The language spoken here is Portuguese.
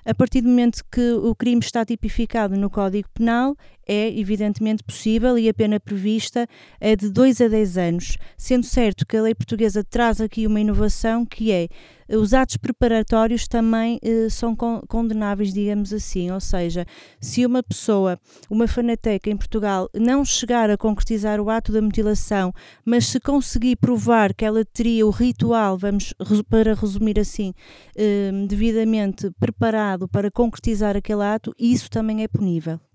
A partir do momento que o crime está tipificado no Código Penal, é evidentemente possível e a pena prevista é de 2 a 10 anos, sendo certo que a lei portuguesa traz aqui uma inovação que é os atos preparatórios também são condenáveis, digamos assim, ou seja, se uma pessoa, uma fanateca em Portugal, não chegar a concretizar o ato da mutilação, mas se conseguir provar que ela teria o ritual, para resumir assim, devidamente preparado para concretizar aquele ato, isso também é punível.